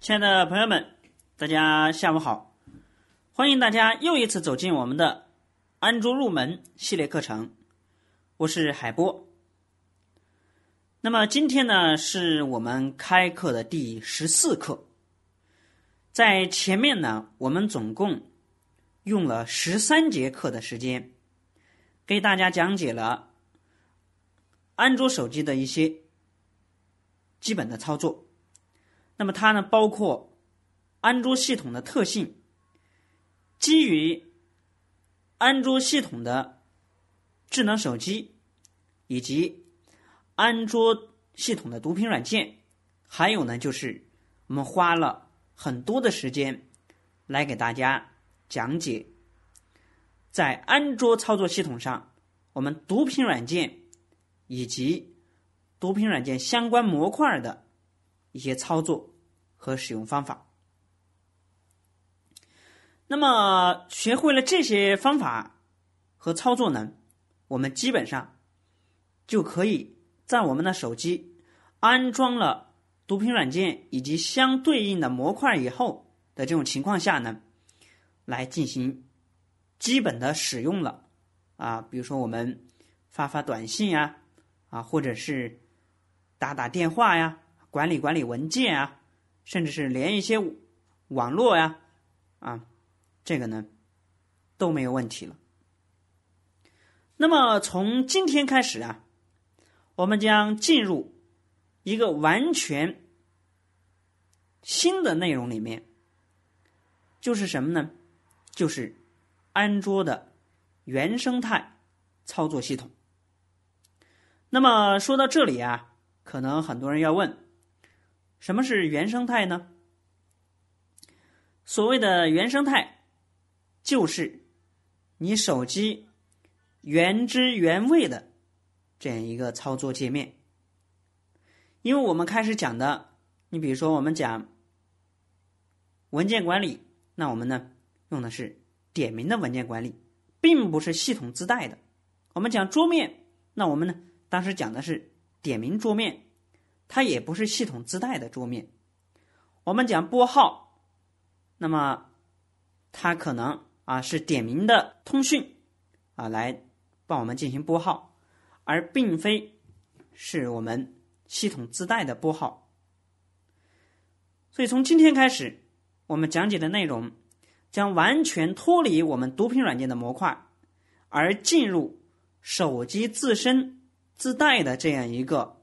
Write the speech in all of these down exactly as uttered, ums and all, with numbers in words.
亲爱的朋友们，大家下午好，欢迎大家又一次走进我们的安卓入门系列课程，我是海波。那么今天呢，是我们开课的第十四课。在前面呢，我们总共用了十三节课的时间，给大家讲解了安卓手机的一些基本的操作。那么它呢，包括安卓系统的特性，基于安卓系统的智能手机，以及安卓系统的读屏软件，还有呢，就是我们花了很多的时间来给大家讲解，在安卓操作系统上，我们读屏软件以及读屏软件相关模块的一些操作和使用方法。那么学会了这些方法和操作呢，我们基本上就可以在我们的手机安装了读屏软件以及相对应的模块以后的这种情况下呢，来进行基本的使用了啊，比如说我们发发短信呀，啊，或者是打打电话呀，管理管理文件啊，甚至是连一些网络呀，啊，这个呢都没有问题了。那么从今天开始啊，我们将进入一个完全新的内容里面，就是什么呢？就是安卓的原生态操作系统。那么说到这里啊，可能很多人要问，什么是原生态呢？所谓的原生态，就是你手机原汁原味的这样一个操作界面。因为我们开始讲的，你比如说我们讲文件管理，那我们呢用的是点名的文件管理，并不是系统自带的。我们讲桌面，那我们呢当时讲的是点名桌面，它也不是系统自带的桌面。我们讲拨号，那么它可能啊是点名的通讯啊来帮我们进行拨号，而并非是我们系统自带的拨号。所以从今天开始，我们讲解的内容将完全脱离我们读屏软件的模块，而进入手机自身自带的这样一个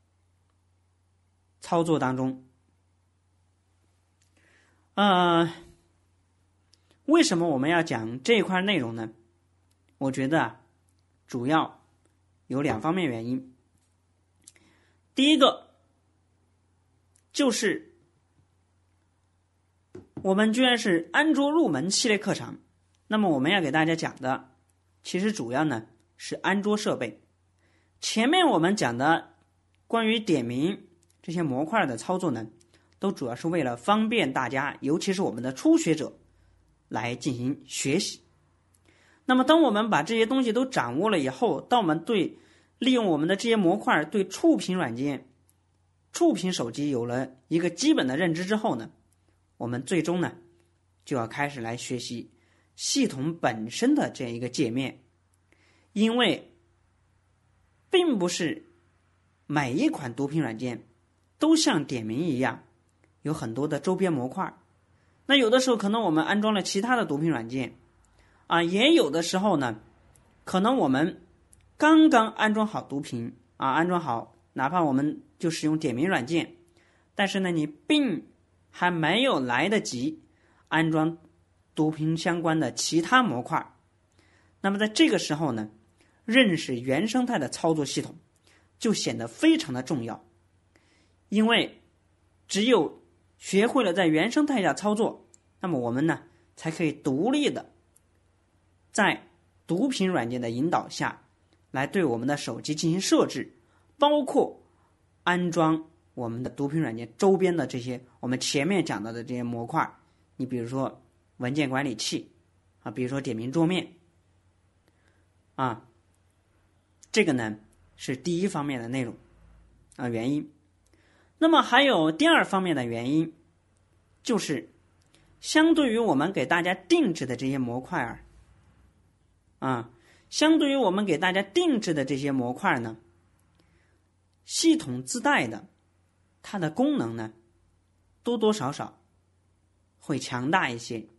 操作当中。呃，为什么我们要讲这一块内容呢？我觉得啊，主要有两方面原因。第一个就是我们居然是安卓入门系列课程，那么我们要给大家讲的其实主要呢是安卓设备。前面我们讲的关于点名这些模块的操作呢，都主要是为了方便大家，尤其是我们的初学者来进行学习。那么当我们把这些东西都掌握了以后，当我们对利用我们的这些模块对触屏软件、触屏手机有了一个基本的认知之后呢，我们最终呢就要开始来学习系统本身的这样一个界面。因为并不是每一款读屏软件都像点名一样有很多的周边模块，那有的时候可能我们安装了其他的读屏软件啊，也有的时候呢可能我们刚刚安装好读屏啊，安装好哪怕我们就使用点名软件，但是呢你并还没有来得及安装读屏相关的其他模块。那么在这个时候呢，认识原生态的操作系统就显得非常的重要。因为只有学会了在原生态下操作，那么我们呢才可以独立的在读屏软件的引导下来对我们的手机进行设置，包括安装我们的读屏软件周边的这些我们前面讲到的这些模块。你比如说文件管理器啊，比如说点名桌面啊，这个呢是第一方面的内容啊原因。那么还有第二方面的原因， 就是相对于我们给大家定制的这些模块儿啊，相对于我们给大家定制的这些模块呢，系统自带的它的功能呢，多多少少会强大一些。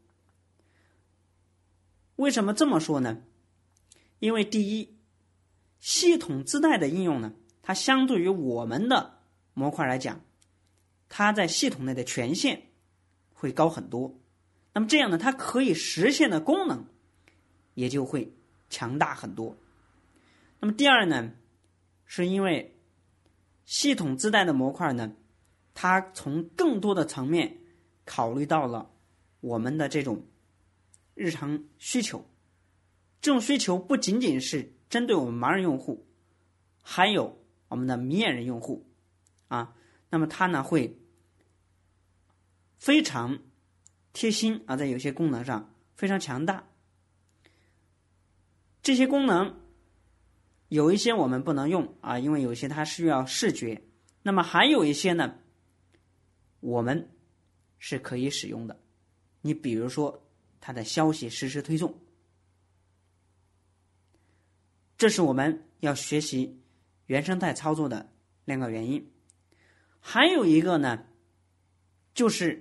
为什么这么说呢？因为第一，系统自带的应用呢，它相对于我们的模块来讲，它在系统内的权限会高很多。那么这样呢，它可以实现的功能也就会强大很多。那么第二呢，是因为系统自带的模块呢，它从更多的层面考虑到了我们的这种日常需求。这种需求不仅仅是针对我们盲人用户，还有我们的明眼人用户啊。那么它呢会非常贴心啊，在有些功能上非常强大。这些功能有一些我们不能用啊，因为有些它需要视觉。那么还有一些呢，我们是可以使用的。你比如说它的消息实时推送，这是我们要学习原生态操作的两个原因。还有一个呢，就是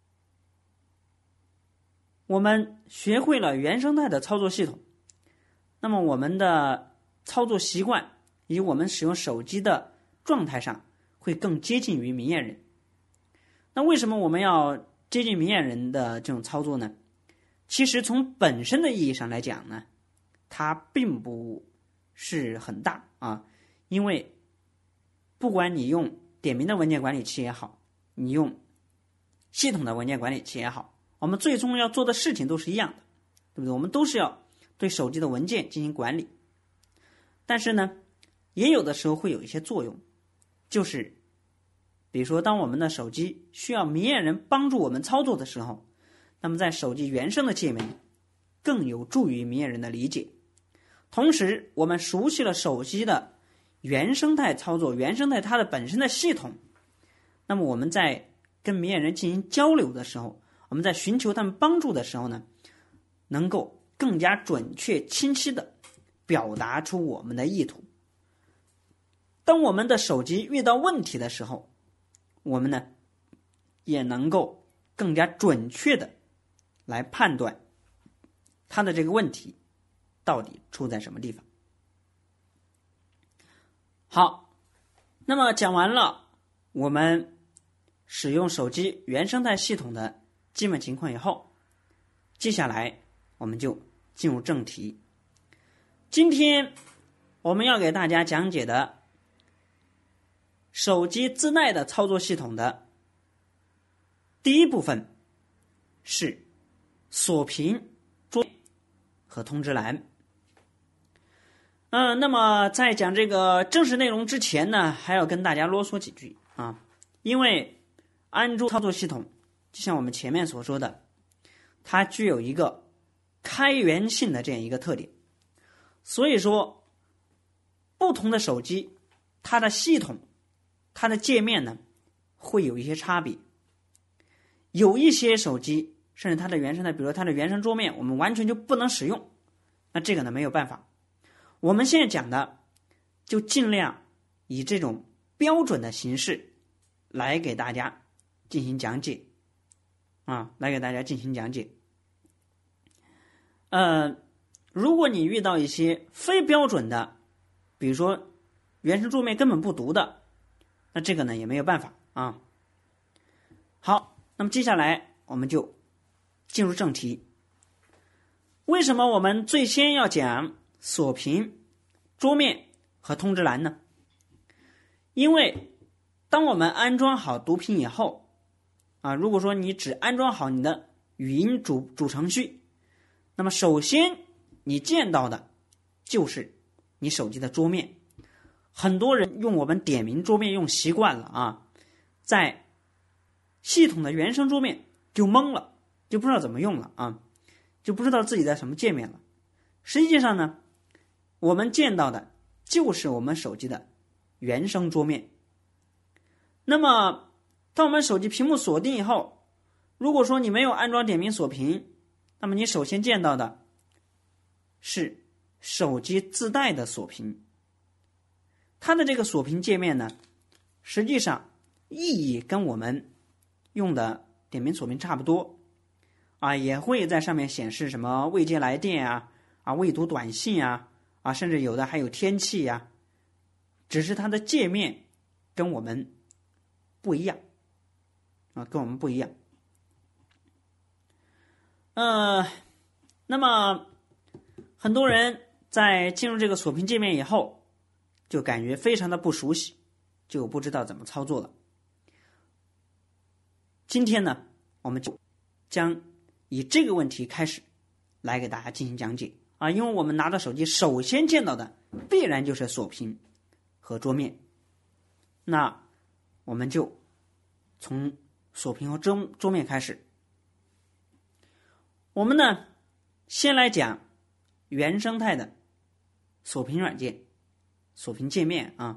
我们学会了原生态的操作系统，那么我们的操作习惯以及我们使用手机的状态上会更接近于明眼人。那为什么我们要接近明眼人的这种操作呢？其实从本身的意义上来讲呢，它并不是很大啊，因为不管你用点名的文件管理器也好，你用系统的文件管理器也好，我们最终要做的事情都是一样的，对不对？我们都是要对手机的文件进行管理。但是呢，也有的时候会有一些作用，就是比如说当我们的手机需要明眼人帮助我们操作的时候，那么在手机原生的界面更有助于明眼人的理解。同时我们熟悉了手机的原生态操作，原生态它的本身的系统，那么我们在跟明眼人进行交流的时候，我们在寻求他们帮助的时候呢，能够更加准确清晰的表达出我们的意图。当我们的手机遇到问题的时候，我们呢也能够更加准确的来判断它的这个问题到底出在什么地方。好，那么讲完了我们使用手机原生态系统的基本情况以后，接下来我们就进入正题。今天我们要给大家讲解的手机自带的操作系统的第一部分是锁屏、桌面和通知栏。嗯，那么在讲这个正式内容之前呢，还要跟大家啰嗦几句啊，因为安卓操作系统就像我们前面所说的，它具有一个开源性的这样一个特点，所以说不同的手机它的系统它的界面呢会有一些差别。有一些手机甚至它的原生态，比如说它的原生桌面我们完全就不能使用，那这个呢没有办法。我们现在讲的就尽量以这种标准的形式来给大家进行讲解啊，来给大家进行讲解。呃，如果你遇到一些非标准的，比如说原生桌面根本不读的，那这个呢也没有办法啊。好，那么接下来我们就进入正题。为什么我们最先要讲锁屏、桌面和通知栏呢？因为当我们安装好读屏以后啊，如果说你只安装好你的语音主主程序，那么首先你见到的就是你手机的桌面。很多人用我们点名桌面用习惯了啊，在系统的原生桌面就懵了，就不知道怎么用了啊，就不知道自己在什么界面了。实际上呢，我们见到的就是我们手机的原生桌面。那么当我们手机屏幕锁定以后， 如果说你没有安装点名锁屏，那么你首先见到的是手机自带的锁屏。它的这个锁屏界面呢，实际上意义跟我们用的点名锁屏差不多啊，也会在上面显示什么未接来电啊、啊未读短信啊、啊甚至有的还有天气呀、啊，只是它的界面跟我们不一样啊，跟我们不一样。呃，那么很多人在进入这个锁屏界面以后，就感觉非常的不熟悉，就不知道怎么操作了。今天呢，我们就将以这个问题开始来给大家进行讲解啊，因为我们拿到手机首先见到的必然就是锁屏和桌面，那我们就从锁屏和桌桌面开始。我们呢，先来讲原生态的锁屏软件、锁屏界面啊。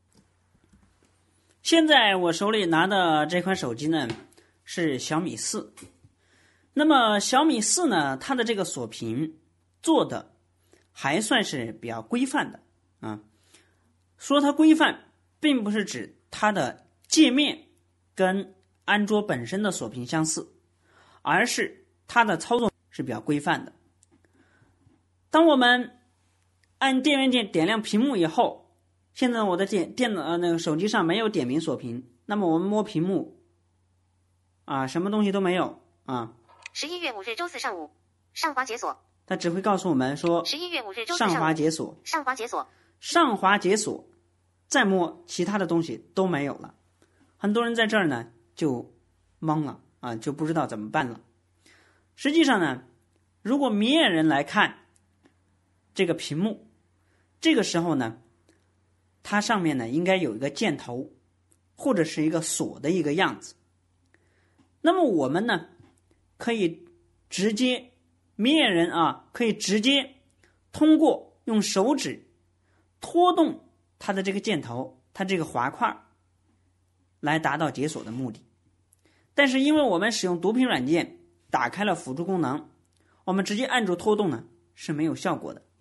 现在我手里拿的这款手机呢是小米四，那么小米四呢，它的这个锁屏做的还算是比较规范的啊。说它规范，并不是指它的界面跟安卓本身的锁屏相似，而是它的操作是比较规范的。当我们按电源键点亮屏幕以后，现在我的电电脑、呃、那个手机上没有点名锁屏，那么我们摸屏幕啊，什么东西都没有啊。 十一月五日周四上午，上滑解锁。 它只会告诉我们说， 十一月五日周四上午上滑解锁， 上滑解锁， 上滑解锁，再摸其他的东西都没有了。很多人在这儿呢就懵了啊，就不知道怎么办了。实际上呢，如果明眼人来看这个屏幕，这个时候呢，它上面呢应该有一个箭头或者是一个锁的一个样子。那么我们呢可以直接，明眼人啊可以直接通过用手指拖动它的这个箭头，它这个滑块来达到解锁的目的。但是因为我们使用读屏软件打开了辅助功能，我们直接按住拖动呢是没有效果的。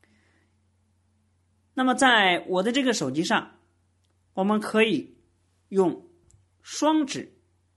那么在我的这个手机上，我们可以用双指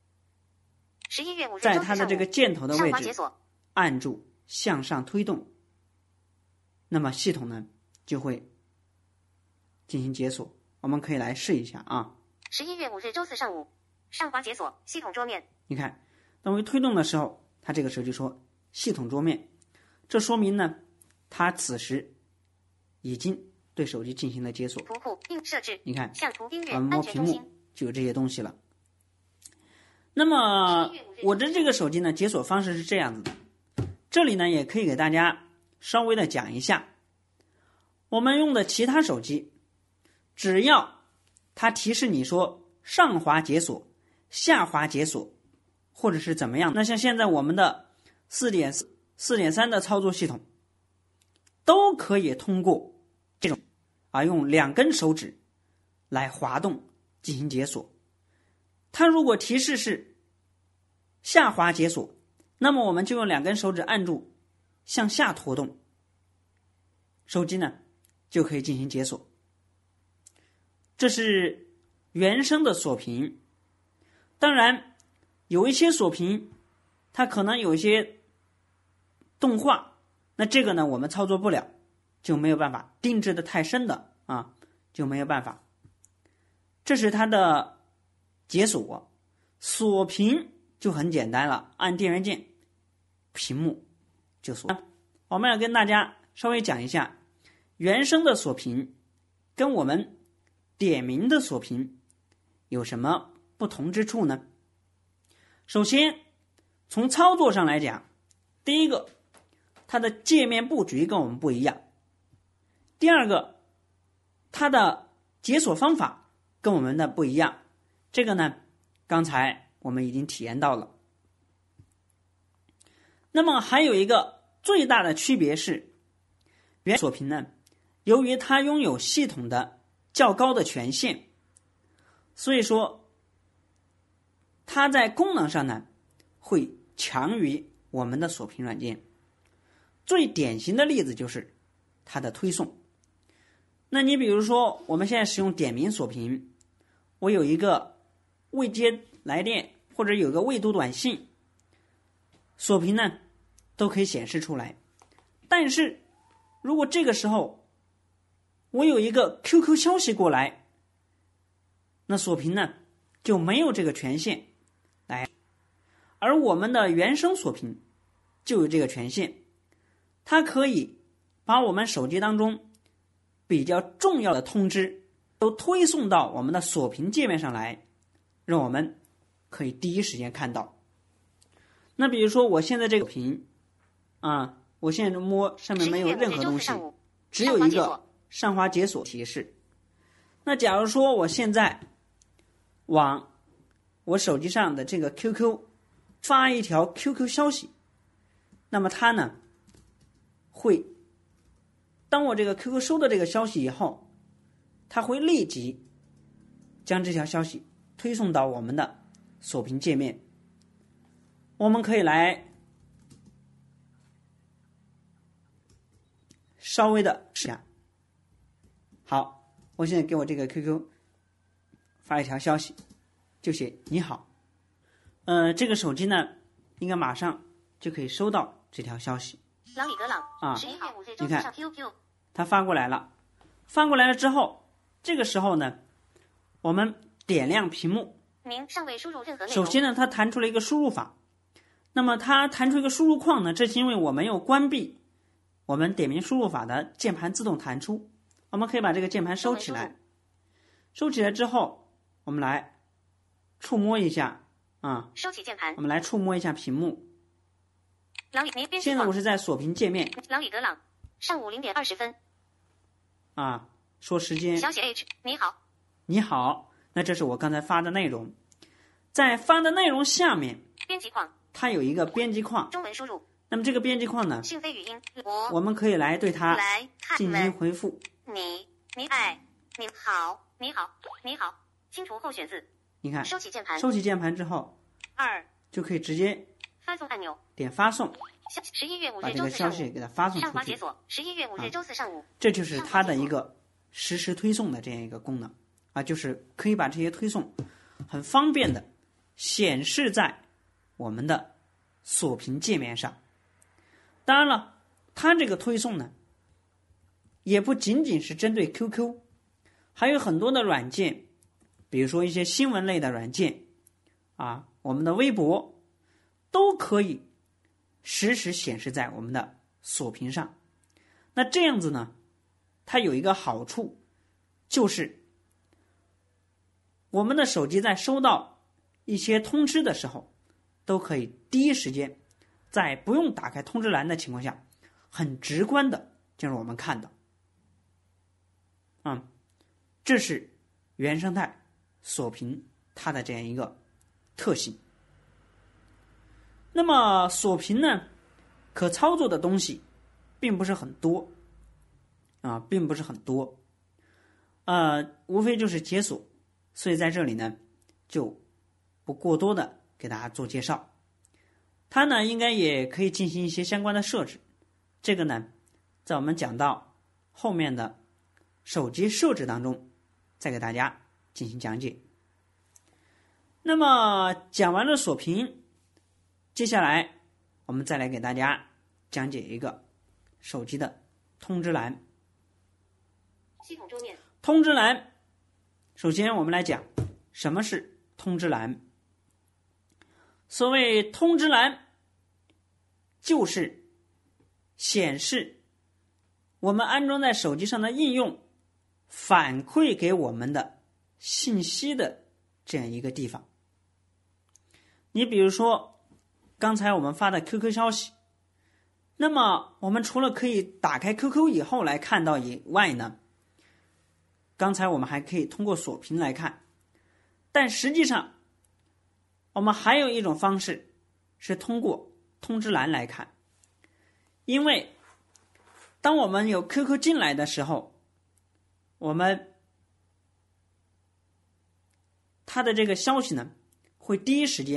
在它的这个箭头的位置按住向上推动，那么系统呢就会进行解锁。我们可以来试一下啊。 十一月五日周四上午，上滑解锁，系统桌面。 你看，当我一推动的时候，它这个手机说系统桌面，这说明呢，它此时已经对手机进行了解锁。 图库并设置， 你看， 相图音乐， 我们摸屏幕就有这些东西了。那么我的这个手机呢，解锁方式是这样子的。这里呢，也可以给大家稍微的讲一下，我们用的其他手机，只要它提示你说上滑解锁、下滑解锁，或者是怎么样，那像现在我们的四点四、四点三的操作系统，都可以通过这种啊用两根手指来滑动进行解锁。它如果提示是下滑解锁，那么我们就用两根手指按住向下拖动，手机呢就可以进行解锁。这是原生的锁屏。当然有一些锁屏它可能有一些动画，那这个呢我们操作不了，就没有办法，定制的太深的啊就没有办法。这是它的解锁。锁屏就很简单了，按电源键屏幕就锁。我们要跟大家稍微讲一下原生的锁屏跟我们点名的锁屏有什么不同之处呢？首先从操作上来讲，第一个，它的界面布局跟我们不一样。第二个，它的解锁方法跟我们的不一样。这个呢刚才我们已经体验到了。那么还有一个最大的区别是，原锁屏呢，由于它拥有系统的较高的权限，所以说它在功能上呢会强于我们的锁屏软件。最典型的例子就是它的推送。那你比如说我们现在使用点名锁屏，我有一个未接来电或者有个未读短信，锁屏呢都可以显示出来。但是如果这个时候我有一个 Q Q 消息过来，那锁屏呢就没有这个权限来，而我们的原生锁屏就有这个权限，它可以把我们手机当中比较重要的通知都推送到我们的锁屏界面上来，让我们可以第一时间看到。那比如说我现在这个屏啊，我现在摸上面没有任何东西，只有一个上滑解锁提示。那假如说我现在往我手机上的这个 Q Q 发一条 Q Q 消息，那么它呢会，当我这个 Q Q 收到这个消息以后，它会立即将这条消息推送到我们的锁屏界面。我们可以来稍微的试下。好，我现在给我这个 Q Q 发一条消息，就写你好。呃，这个手机呢，应该马上就可以收到这条消息。 朗里格朗啊， 十一月五日周四上 Q Q， 它发过来了。发过来了之后，这个时候呢，我们点亮屏幕。 您尚未输入任何内容。 首先呢，它弹出了一个输入法。那么它弹出一个输入框呢，这是因为我没有关闭我们点名输入法的键盘自动弹出。我们可以把这个键盘收起来。收起来之后，我们来触摸一下啊， 收起键盘。 我们来触摸一下屏幕。 朗里，您编辑现在我是在锁屏界面。 朗里格朗，上午零点二十分。 啊，说时间。 小写 H， 你好。 你好，那这是我刚才发的内容。在发的内容下面， 编辑框， 它有一个编辑框。 中文输入。 那么这个编辑框呢？ 讯飞语音，我我们可以来对它来进行回复。 你你爱你好你好你好，清除候选字。 你看， 收起键盘。 收起键盘之后， 二就可以直接发送按钮， 点发送。 十一月五把日周四上午这个消息给它发送上滑出去。 解锁。十一月五日周四上午， 这就是它的一个实时推送的这样一个功能啊，就是可以把这些推送很方便的显示在我们的锁屏界面上。当然了，它这个推送呢，也不仅仅是针对 Q Q， 还有很多的软件，比如说一些新闻类的软件啊，我们的微博都可以实时显示在我们的锁屏上。那这样子呢，它有一个好处，就是我们的手机在收到一些通知的时候，都可以第一时间在不用打开通知栏的情况下，很直观的就让我们看到。嗯，这是原生态锁屏它的这样一个特性。那么锁屏呢，可操作的东西并不是很多啊，并不是很多，呃，无非就是解锁，所以在这里呢，就不过多的给大家做介绍。它呢，应该也可以进行一些相关的设置，这个呢，在我们讲到后面的手机设置当中，再给大家进行讲解。那么讲完了锁屏，接下来我们再来给大家讲解一个手机的通知栏。 系统桌面。 通知栏，首先我们来讲什么是通知栏。所谓通知栏，就是显示我们安装在手机上的应用反馈给我们的信息的这样一个地方。你比如说刚才我们发的 Q Q 消息，那么我们除了可以打开 Q Q 以后来看到以外呢，刚才我们还可以通过锁屏来看，但实际上我们还有一种方式是通过通知栏来看。因为当我们有 Q Q 进来的时候，我们它的这个消息呢，会第一时间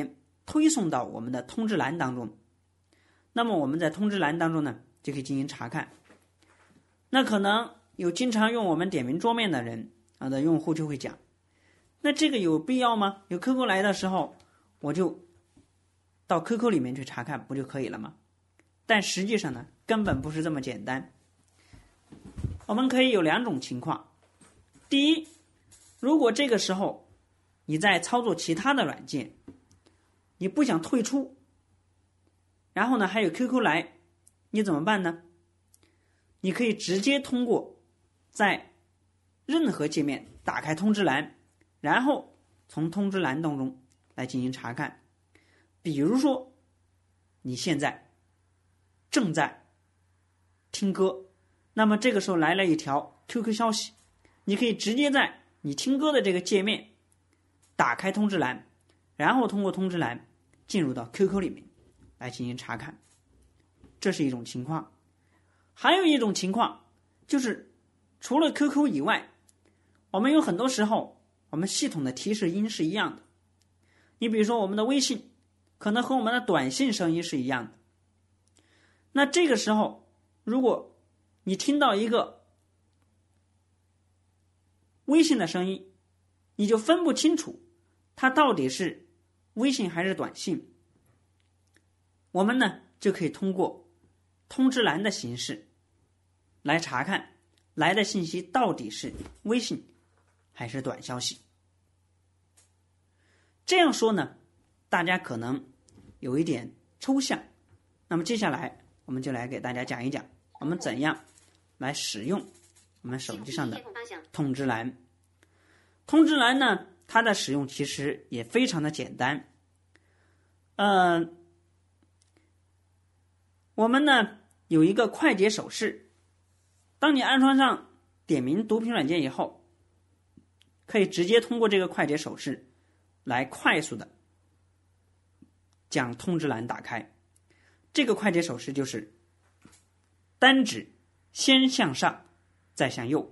推送到我们的通知栏当中。那么我们在通知栏当中呢，就可以进行查看。那可能有经常用我们点名桌面的人啊的用户就会讲，那这个有必要吗？有 Q Q 来的时候，我就到 Q Q 里面去查看不就可以了吗？但实际上呢，根本不是这么简单。我们可以有两种情况。第一，如果这个时候你在操作其他的软件，你不想退出，然后呢还有 Q Q 来，你怎么办呢？你可以直接通过在任何界面打开通知栏，然后从通知栏当中来进行查看。比如说你现在正在听歌，那么这个时候来了一条 Q Q 消息，你可以直接在你听歌的这个界面打开通知栏，然后通过通知栏进入到 Q Q 里面来进行查看，这是一种情况。还有一种情况就是除了 Q Q 以外，我们有很多时候我们系统的提示音是一样的。你比如说我们的微信可能和我们的短信声音是一样的，那这个时候如果你听到一个微信的声音，你就分不清楚它到底是微信还是短信，我们呢就可以通过通知栏的形式来查看来的信息到底是微信还是短消息。这样说呢，大家可能有一点抽象。那么接下来我们就来给大家讲一讲我们怎样来使用我们手机上的通知栏。通知栏呢，它的使用其实也非常的简单。呃，我们呢有一个快捷手势，当你安装上点名读屏软件以后，可以直接通过这个快捷手势来快速的将通知栏打开。这个快捷手势就是单指先向上再向右。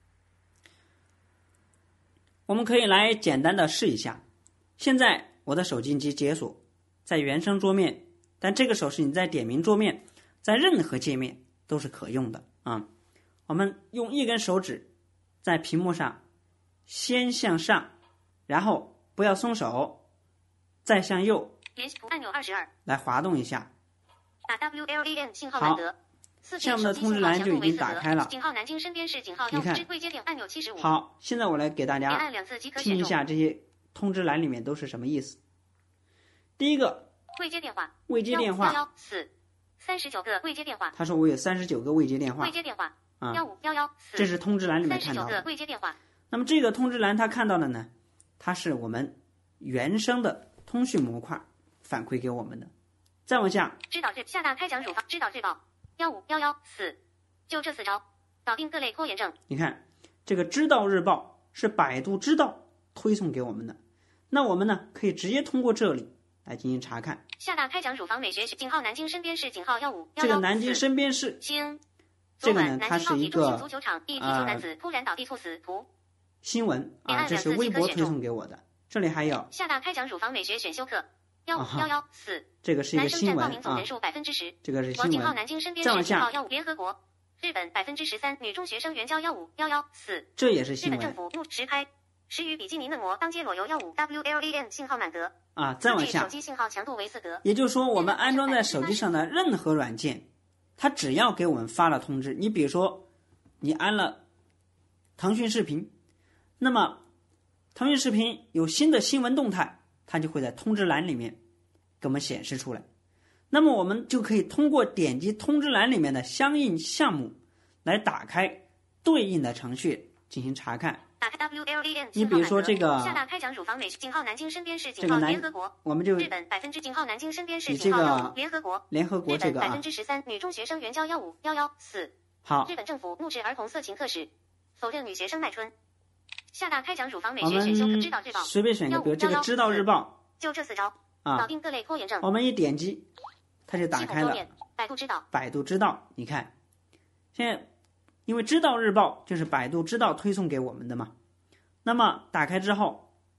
我们可以来简单的试一下。现在我的手机机解锁在原生桌面，但这个手势你在点名桌面，在任何界面都是可用的啊。我们用一根手指在屏幕上先向上，然后不要松手，再向右， 连续按钮二十二， 来滑动一下。 打 W L A N 信号满德。 像我们的通知栏就已经打开了。 井号南京身边是井号幺支柜接点按钮七十五。 好，现在我来给大家听一下这些通知栏里面都是什么意思。第一个， 未接电话， 未接电话， 四三十九个未接电话。 他说我有三十九个未接电话。 未接电话啊，幺五幺幺四。 这是通知栏里面看到的。 三十九个未接电话。 那么这个通知栏他看到的呢，它是我们原生的通讯模块反馈给我们的。再往下， 知导日下大开奖乳房知导日报幺五幺幺四，就这四招搞定各类拖延症。 你看这个知道日报是百度知道推送给我们的，那我们呢可以直接通过这里来进行查看。 下大开奖乳房美学井号南京身边市井号幺五幺幺四。 这个南京身边市， 星， 这个呢它是一个足球场一踢球男子突然倒地猝死图新闻啊，这是微博推送给我的。这里还有下大开奖乳房美学选修课幺五幺幺四， 这个是一个新闻啊，这个是新闻。 这个是新闻。 再往下，联合国日本百分之十三女中学生援交幺五幺幺四， 这也是新闻。 日本政府实拍时与比基尼嫩模当街裸游幺五 W L A N 信号满德啊，再往下， 手机信号强度为四德。 也就是说，我们安装在手机上的任何软件，它只要给我们发了通知，你比如说你安了腾讯视频，那么腾讯视频有新的新闻动态，它就会在通知栏里面给我们显示出来。那么我们就可以通过点击通知栏里面的相应项目来打开对应的程序进行查看。 打开 W L A N 你比如说这个下大开奖乳房美井号南京身边市井号联合国， 我们就日本百分之井号南京身边市井号幺五联合国联合国这个百分之十三女中学生援交幺五幺幺四。 好， 日本政府怒斥儿童色情课时，否认女学生卖春。下大开奖乳房美学选修课知道日报， 随便选个，比如这个知道日报， 就这四招啊， 搞定各类拖延症。 我们一点击，它就打开了百度知道。 百度知道，你看，现在因为知道日报就是百度知道推送给我们的嘛，那么打开之后，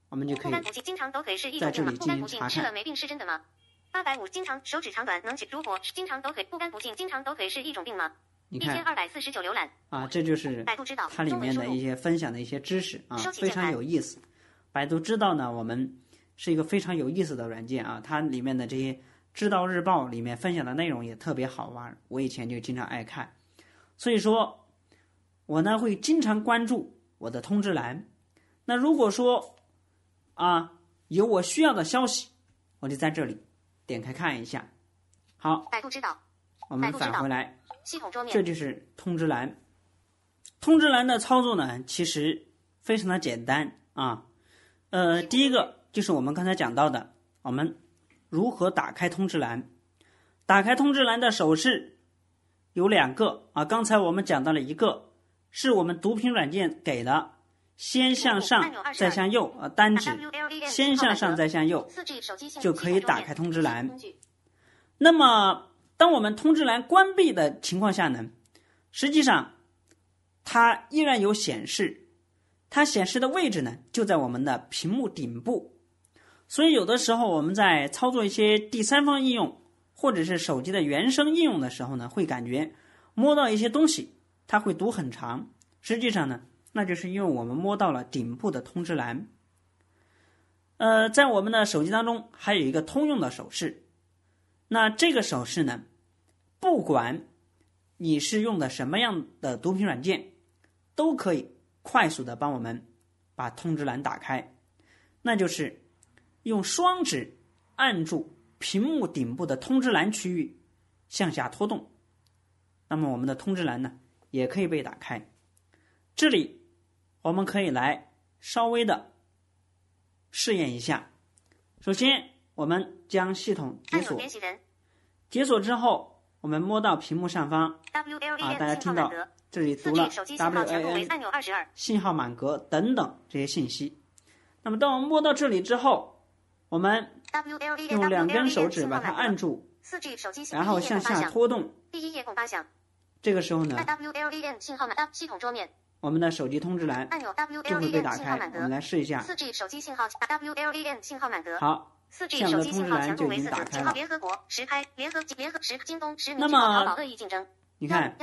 我们就可以不干不净经常都可以是一在种病吗？不这里进行干不净吃了查看。 没病是真的吗？八百五经常手指长短能解，如果经常都可以不干不净经常都可以是一种病吗？ 你看一千二百四十九浏览啊，这就是百度知道它里面的一些分享的一些知识啊，非常有意思。百度知道呢，我们是一个非常有意思的软件啊，它里面的这些知道日报里面分享的内容也特别好玩，我以前就经常爱看，所以说我呢会经常关注我的通知栏。那如果说啊有我需要的消息，我就在这里点开看一下。好， 百度知道， 我们返回来， 系统桌面， 这就是通知栏。通知栏的操作呢，其实非常的简单啊。呃，第一个就是我们刚才讲到的，我们如何打开通知栏。打开通知栏的手势有两个啊，刚才我们讲到了一个，是我们读屏软件给的，先向上再向右啊，单指先向上再向右就可以打开通知栏。那么当我们通知栏关闭的情况下呢，实际上它依然有显示，它显示的位置呢就在我们的屏幕顶部。所以有的时候我们在操作一些第三方应用或者是手机的原生应用的时候呢，会感觉摸到一些东西它会读很长，实际上呢那就是因为我们摸到了顶部的通知栏。呃，在我们的手机当中还有一个通用的手势，那这个手势呢，不管你是用的什么样的读屏软件，都可以快速的帮我们把通知栏打开，那就是用双指按住屏幕顶部的通知栏区域向下拖动，那么我们的通知栏呢也可以被打开。这里我们可以来稍微的试验一下。首先我们将系统解锁，解锁之後，我們摸到屏幕上方啊，大家聽到這裡讀了 W A N 信號滿格等等這些信息。那麼當我們摸到這裡之後，我們用兩根手指把它按住，然後向下拖動。這個時候呢，我們的手機通知欄就會被打開。我們來試一下。好。這樣的通知欄就已經打開了。那麼，你看，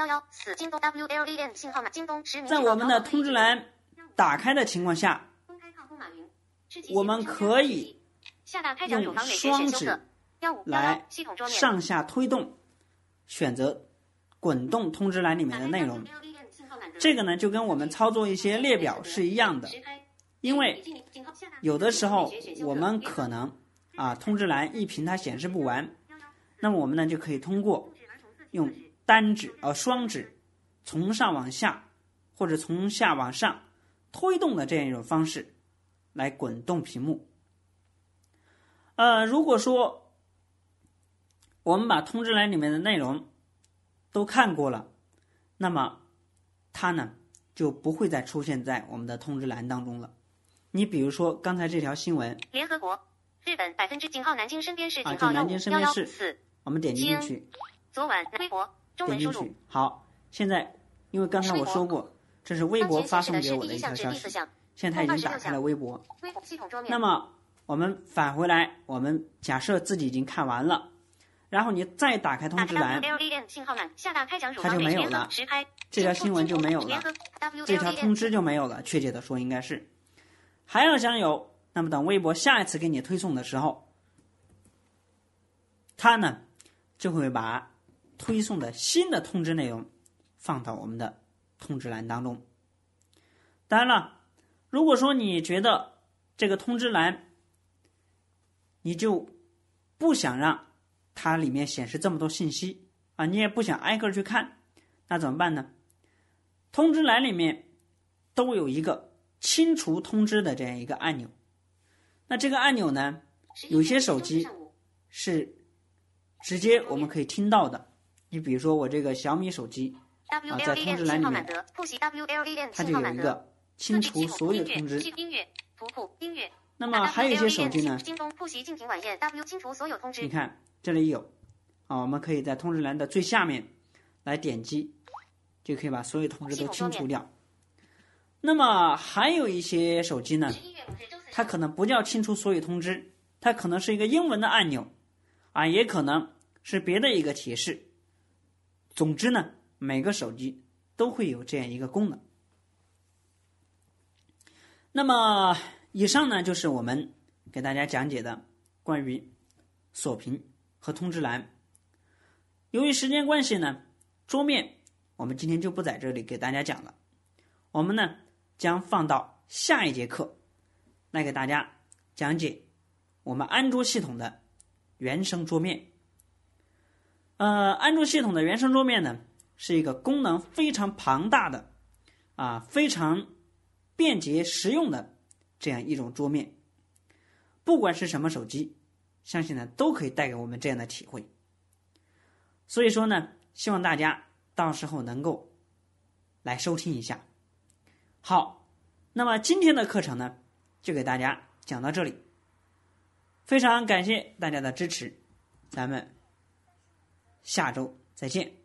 在我們的通知欄打開的情況下，我們可以用雙指來上下推動，選擇滾動通知欄裡面的內容。這個呢，就跟我們操作一些列表是一樣的，因為有的時候我們可能啊，通知欄一屏它顯示不完，那麼我們呢就可以通過用單指呃雙指從上往下或者從下往上推動的這樣一種方式來滾動屏幕。呃，如果說我們把通知欄裡面的內容都看過了，那麼它呢就不會再出現在我們的通知欄當中了。你比如說剛才這條新聞， 聯合國日本百分之井號南京身邊市井號南京身邊市，我們點擊進去， 昨晚微博中文輸入。 好，現在因為剛才我說過，這是微博發送給我的一條消息，現在它已經打開了微博。那麼我們返回來，我們假設自己已經看完了，然後你再打開通知欄，它就沒有了，這條新聞就沒有了，這條通知就沒有了，確切的說應該是。還要想有，那麼等微博下一次給你推送的時候，它呢就會把推送的新的通知內容放到我們的通知欄當中。當然了，如果說你覺得這個通知欄你就不想讓它裡面顯示這麼多信息啊，你也不想挨個去看，那怎麼辦呢？通知欄裡面都有一個清除通知的這樣一個按鈕，那這個按鈕呢，有些手機是直接我們可以聽到的。你比如說我這個小米手機啊，在通知欄裡面，它就有一個清除所有通知。那麼還有一些手機呢，你看這裡有啊，我們可以在通知欄的最下面來點擊，就可以把所有通知都清除掉。那麼還有一些手機呢， 它可能不叫清除所有通知，它可能是一个英文的按钮啊，也可能是别的一个提示。总之呢，每个手机都会有这样一个功能。那么以上呢就是我们给大家讲解的关于锁屏和通知栏。由于时间关系呢，桌面我们今天就不在这里给大家讲了，我们呢将放到下一节课来给大家讲解我们安卓系统的原生桌面。呃，安卓系统的原生桌面呢，是一个功能非常庞大的啊，非常便捷实用的这样一种桌面。不管是什么手机，相信呢都可以带给我们这样的体会。所以说呢，希望大家到时候能够来收听一下。好，那么今天的课程呢，就给大家讲到这里，非常感谢大家的支持，咱们下周再见。